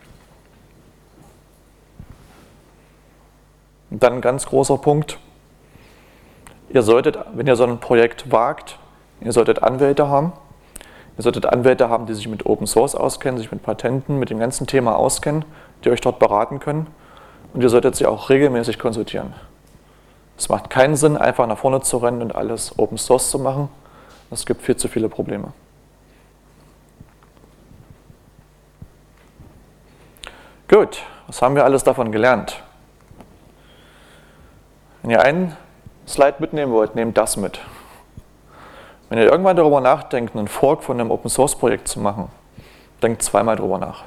Und dann ein ganz großer Punkt. Ihr solltet, wenn ihr so ein Projekt wagt, ihr solltet Anwälte haben. Ihr solltet Anwälte haben, die sich mit Open Source auskennen, sich mit Patenten, mit dem ganzen Thema auskennen, die euch dort beraten können. Und ihr solltet sie auch regelmäßig konsultieren. Es macht keinen Sinn, einfach nach vorne zu rennen und alles Open Source zu machen. Es gibt viel zu viele Probleme. Gut, was haben wir alles davon gelernt? Wenn ihr einen Slide mitnehmen wollt, nehmt das mit. Wenn ihr irgendwann darüber nachdenkt, einen Fork von einem Open Source Projekt zu machen, denkt zweimal darüber nach.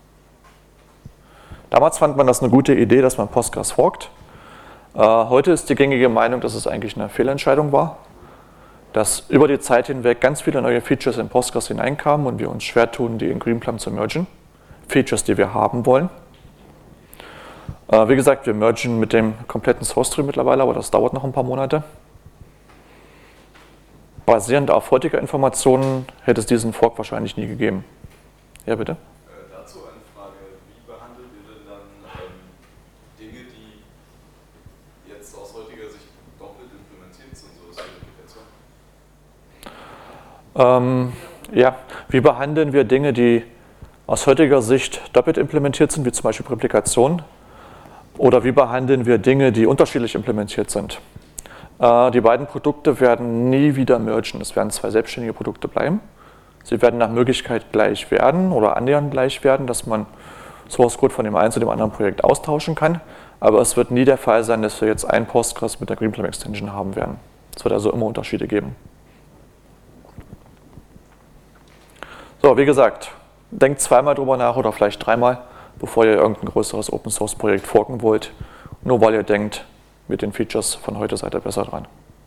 Damals fand man das eine gute Idee, dass man Postgres forkt. Heute ist die gängige Meinung, dass es eigentlich eine Fehlentscheidung war, dass über die Zeit hinweg ganz viele neue Features in Postgres hineinkamen und wir uns schwer tun, die in Greenplum zu mergen. Features, die wir haben wollen. Wie gesagt, wir mergen mit dem kompletten Source Tree mittlerweile, aber das dauert noch ein paar Monate. Basierend auf heutiger Informationen hätte es diesen Fork wahrscheinlich nie gegeben. Ja, bitte? Dazu eine Frage. Wie behandelt ihr denn dann Dinge, die jetzt aus heutiger Sicht doppelt implementiert sind, so ist die Applikation? Ja, wie behandeln wir Dinge, die aus heutiger Sicht doppelt implementiert sind, wie zum Beispiel Replikation? Oder wie behandeln wir Dinge, die unterschiedlich implementiert sind? Die beiden Produkte werden nie wieder mergen. Es werden zwei selbstständige Produkte bleiben. Sie werden nach Möglichkeit gleich werden oder annähernd gleich werden, dass man Source Code von dem einen zu dem anderen Projekt austauschen kann. Aber es wird nie der Fall sein, dass wir jetzt ein Postgres mit der Greenplum Extension haben werden. Es wird also immer Unterschiede geben. So, wie gesagt, denkt zweimal drüber nach oder vielleicht dreimal, bevor ihr irgendein größeres Open Source Projekt forken wollt, nur weil ihr denkt, mit den Features von heute seid ihr besser dran.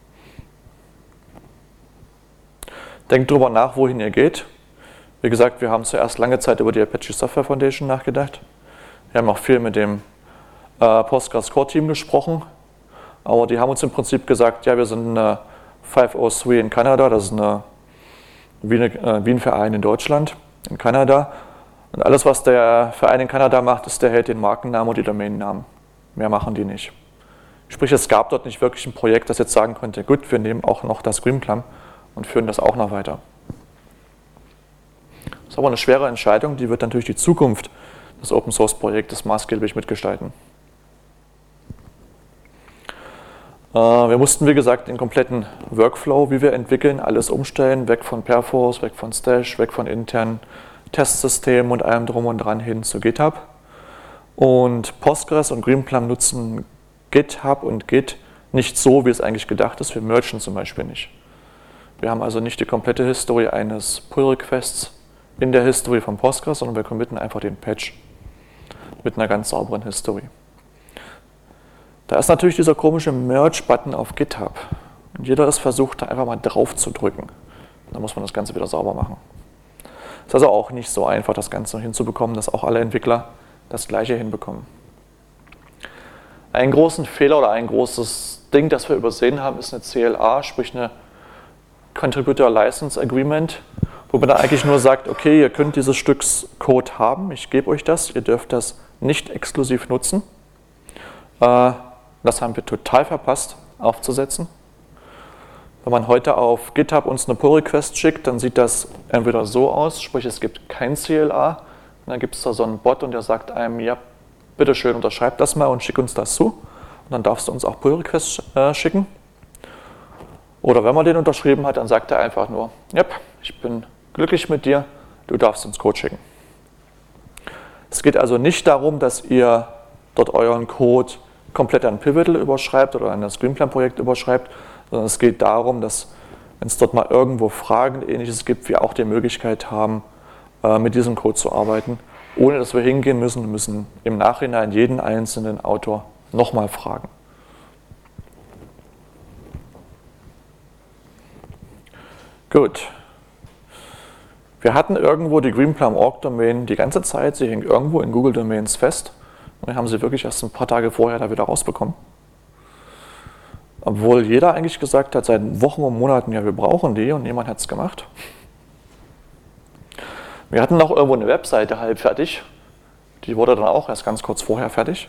Denkt drüber nach, wohin ihr geht. Wie gesagt, wir haben zuerst lange Zeit über die Apache Software Foundation nachgedacht. Wir haben auch viel mit dem Postgres Core Team gesprochen, aber die haben uns im Prinzip gesagt, ja, wir sind eine 503 in Kanada, das ist wie ein Verein in Deutschland, in Kanada. Und alles, was der Verein in Kanada macht, ist, der hält den Markennamen und die Domainnamen. Mehr machen die nicht. Sprich, es gab dort nicht wirklich ein Projekt, das jetzt sagen könnte, gut, wir nehmen auch noch das Greenplum und führen das auch noch weiter. Das ist aber eine schwere Entscheidung, die wird natürlich die Zukunft des Open Source Projektes maßgeblich mitgestalten. Wir mussten, wie gesagt, den kompletten Workflow, wie wir entwickeln, alles umstellen, weg von Perforce, weg von Stash, weg von internen Testsystemen und allem drum und dran hin zu GitHub. Und Postgres und Greenplum nutzen GitHub und Git nicht so, wie es eigentlich gedacht ist. Wir mergen zum Beispiel nicht. Wir haben also nicht die komplette History eines Pull-Requests in der History von Postgres, sondern wir committen einfach den Patch mit einer ganz sauberen History. Da ist natürlich dieser komische Merge-Button auf GitHub. Und jeder ist versucht, da einfach mal drauf zu drücken. Dann muss man das Ganze wieder sauber machen. Es ist also auch nicht so einfach, das Ganze hinzubekommen, dass auch alle Entwickler das Gleiche hinbekommen. Einen großen Fehler oder ein großes Ding, das wir übersehen haben, ist eine CLA, sprich eine Contributor License Agreement, wo man da eigentlich nur sagt, okay, ihr könnt dieses Stück Code haben, ich gebe euch das, ihr dürft das nicht exklusiv nutzen. Das haben wir total verpasst aufzusetzen. Wenn man heute auf GitHub uns eine Pull-Request schickt, dann sieht das entweder so aus, sprich es gibt kein CLA, und dann gibt es da so einen Bot und der sagt einem, ja, bitteschön, unterschreib das mal und schick uns das zu. Und dann darfst du uns auch Pull-Requests schicken. Oder wenn man den unterschrieben hat, dann sagt er einfach nur, ja, ich bin glücklich mit dir, du darfst uns Code schicken. Es geht also nicht darum, dass ihr dort euren Code komplett an Pivotal überschreibt oder an das Greenplum-Projekt überschreibt, sondern es geht darum, dass, wenn es dort mal irgendwo Fragen und Ähnliches gibt, wir auch die Möglichkeit haben, mit diesem Code zu arbeiten, ohne dass wir hingehen müssen und müssen im Nachhinein jeden einzelnen Autor nochmal fragen. Gut. Wir hatten irgendwo die Greenplum.org-Domain die ganze Zeit, sie hing irgendwo in Google Domains fest. Und wir haben sie wirklich erst ein paar Tage vorher da wieder rausbekommen. Obwohl jeder eigentlich gesagt hat, seit Wochen und Monaten, ja, wir brauchen die und niemand hat es gemacht. Wir hatten noch irgendwo eine Webseite halb fertig. Die wurde dann auch erst ganz kurz vorher fertig.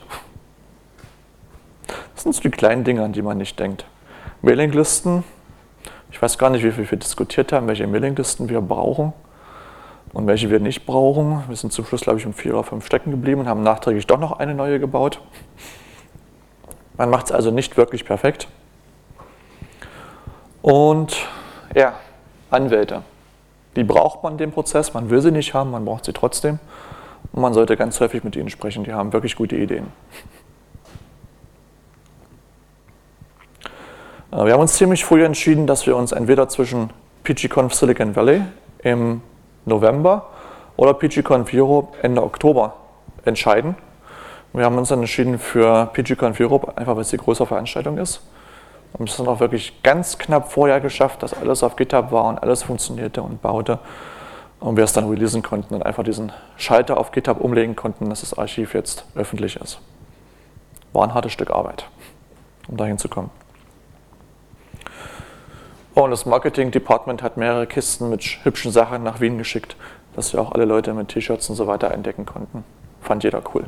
Das sind so die kleinen Dinge, an die man nicht denkt. Mailinglisten. Ich weiß gar nicht, wie viel wir diskutiert haben, welche Mailinglisten wir brauchen und welche wir nicht brauchen. Wir sind zum Schluss, glaube ich, um 4 oder 5 stecken geblieben und haben nachträglich doch noch eine neue gebaut. Man macht es also nicht wirklich perfekt. Und ja, Anwälte. Die braucht man in dem Prozess, man will sie nicht haben, man braucht sie trotzdem. Und man sollte ganz häufig mit ihnen sprechen, die haben wirklich gute Ideen. Wir haben uns ziemlich früh entschieden, dass wir uns entweder zwischen PGConf Silicon Valley im November oder PGConf Europe Ende Oktober entscheiden. Wir haben uns dann entschieden für PGConf Europe, einfach weil es die größere Veranstaltung ist. Wir haben es dann auch wirklich ganz knapp vorher geschafft, dass alles auf GitHub war und alles funktionierte und baute. Und wir es dann releasen konnten und einfach diesen Schalter auf GitHub umlegen konnten, dass das Archiv jetzt öffentlich ist. War ein hartes Stück Arbeit, um dahin zu kommen. Und das Marketing-Department hat mehrere Kisten mit hübschen Sachen nach Wien geschickt, dass wir auch alle Leute mit T-Shirts und so weiter eindecken konnten. Fand jeder cool.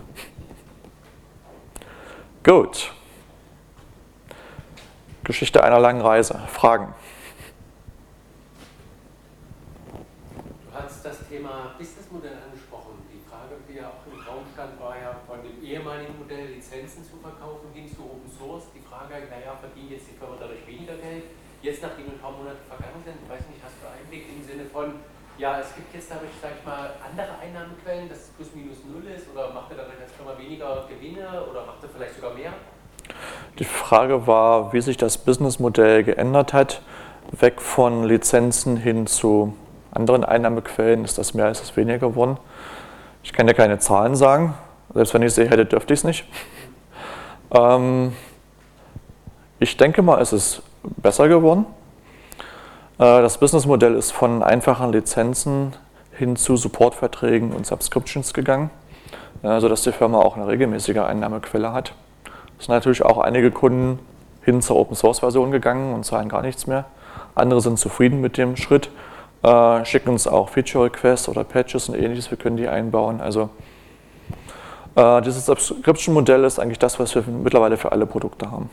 Gut. Geschichte einer langen Reise. Fragen? Du hast das Thema Businessmodell angesprochen. Die Frage, die ja auch im Raum stand, war ja von dem ehemaligen Modell, Lizenzen zu verkaufen, hin zu Open Source. Die Frage, naja, verdient jetzt die Firma dadurch weniger Geld? Jetzt, nachdem ein paar Monate vergangen sind, weiß nicht, hast du Einblick im Sinne von, ja, es gibt jetzt dadurch, sag ich mal, andere Einnahmenquellen, dass es plus minus null ist, oder macht ihr dadurch als Firma weniger Gewinne oder macht ihr vielleicht sogar mehr? Die Frage war, wie sich das Businessmodell geändert hat, weg von Lizenzen hin zu anderen Einnahmequellen. Ist das mehr, ist das weniger geworden? Ich kann dir keine Zahlen sagen, selbst wenn ich sie hätte, dürfte ich es nicht. Ich denke mal, es ist besser geworden. Das Businessmodell ist von einfachen Lizenzen hin zu Supportverträgen und Subscriptions gegangen, sodass die Firma auch eine regelmäßige Einnahmequelle hat. Es sind natürlich auch einige Kunden hin zur Open-Source-Version gegangen und zahlen gar nichts mehr. Andere sind zufrieden mit dem Schritt, schicken uns auch Feature-Requests oder Patches und Ähnliches, wir können die einbauen. Also dieses Subscription-Modell ist eigentlich das, was wir mittlerweile für alle Produkte haben.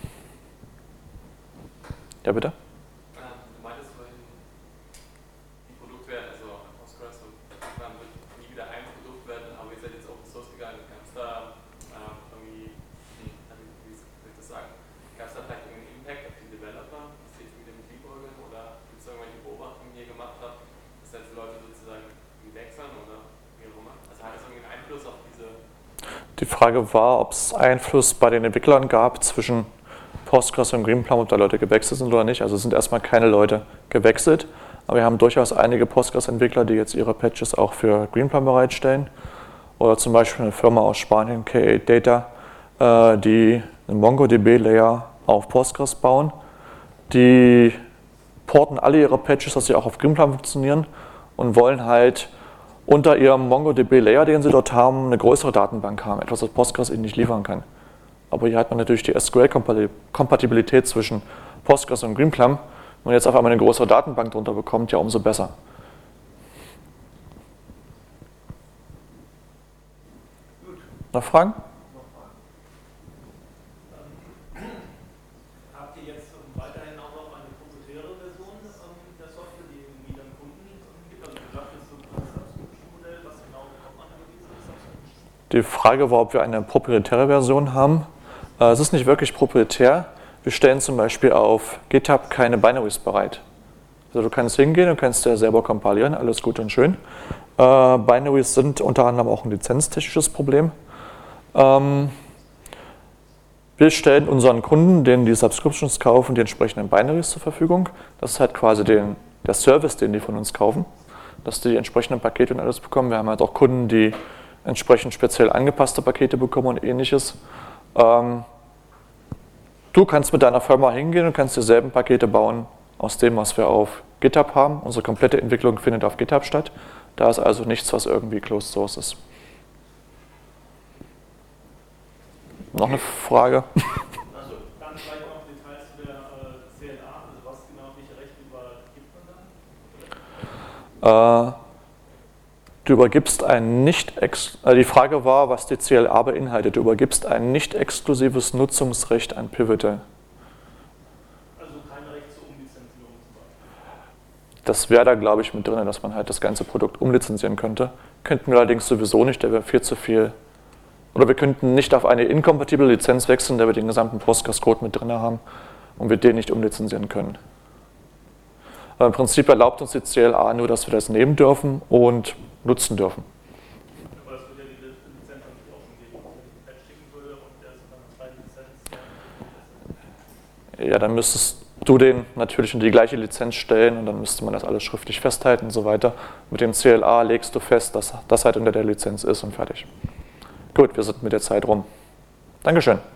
Ja, bitte? Du meintest vorhin, die Produktwerte, also Postgres und Greenplum wird nie wieder ein Produkt werden, aber ihr seid jetzt Open Source gegangen Die Frage war, ob es Einfluss bei den Entwicklern gab zwischen Postgres und Greenplum, ob da Leute gewechselt sind oder nicht. Also es sind erstmal keine Leute gewechselt, aber wir haben durchaus einige Postgres-Entwickler, die jetzt ihre Patches auch für Greenplum bereitstellen. Oder zum Beispiel eine Firma aus Spanien, K8 Data, die einen MongoDB-Layer auf Postgres bauen. Die porten alle ihre Patches, dass sie auch auf Greenplum funktionieren und wollen halt unter ihrem MongoDB-Layer, den sie dort haben, eine größere Datenbank haben, etwas, was Postgres ihnen nicht liefern kann. Aber hier hat man natürlich die SQL-Kompatibilität zwischen Postgres und Greenplum. Wenn man jetzt auf einmal eine größere Datenbank drunter bekommt, ja umso besser. Gut. Noch Fragen? Habt ihr jetzt weiterhin auch noch eine proprietäre Version der Software, die irgendwie dann Kunden gibt? Also du sagtest, so ein Subscription-Modell, was genau bekommt man über diese Subscription? Die Frage war, ob wir eine proprietäre Version haben. Es ist nicht wirklich proprietär. Wir stellen zum Beispiel auf GitHub keine Binaries bereit. Also du kannst hingehen und kannst dir selber kompilieren, alles gut und schön. Binaries sind unter anderem auch ein lizenztechnisches Problem. Wir stellen unseren Kunden, denen die Subscriptions kaufen, die entsprechenden Binaries zur Verfügung. Das ist halt quasi der Service, den die von uns kaufen, dass die entsprechenden Pakete und alles bekommen. Wir haben halt auch Kunden, die entsprechend speziell angepasste Pakete bekommen und ähnliches. Du kannst mit deiner Firma hingehen und kannst dieselben Pakete bauen aus dem, was wir auf GitHub haben. Unsere komplette Entwicklung findet auf GitHub statt. Da ist also nichts, was irgendwie Closed Source ist. Noch eine Frage? Also, dann vielleicht noch Details zu der CLA, also was genau, welche Rechte übergibt man dann? Du übergibst ein die Frage war, was die CLA beinhaltet. Du übergibst ein nicht exklusives Nutzungsrecht an Pivotal. Also kein Recht zur Umlizenzierung zum Beispiel? Das wäre da, glaube ich, mit drin, dass man halt das ganze Produkt umlizenzieren könnte. Könnten wir allerdings sowieso nicht, da wäre viel zu viel. Oder wir könnten nicht auf eine inkompatible Lizenz wechseln, da wir den gesamten Postgres-Code mit drin haben und wir den nicht umlizenzieren können. Aber im Prinzip erlaubt uns die CLA nur, dass wir das nehmen dürfen und nutzen dürfen. Aber das würde ja die Lizenz natürlich auch schon geben, wenn ich einen Patch schicken würde und der ist dann eine zweite Lizenz. Ja, dann müsstest du den natürlich in die gleiche Lizenz stellen und dann müsste man das alles schriftlich festhalten und so weiter. Mit dem CLA legst du fest, dass das halt unter der Lizenz ist und fertig. Gut, wir sind mit der Zeit rum. Dankeschön.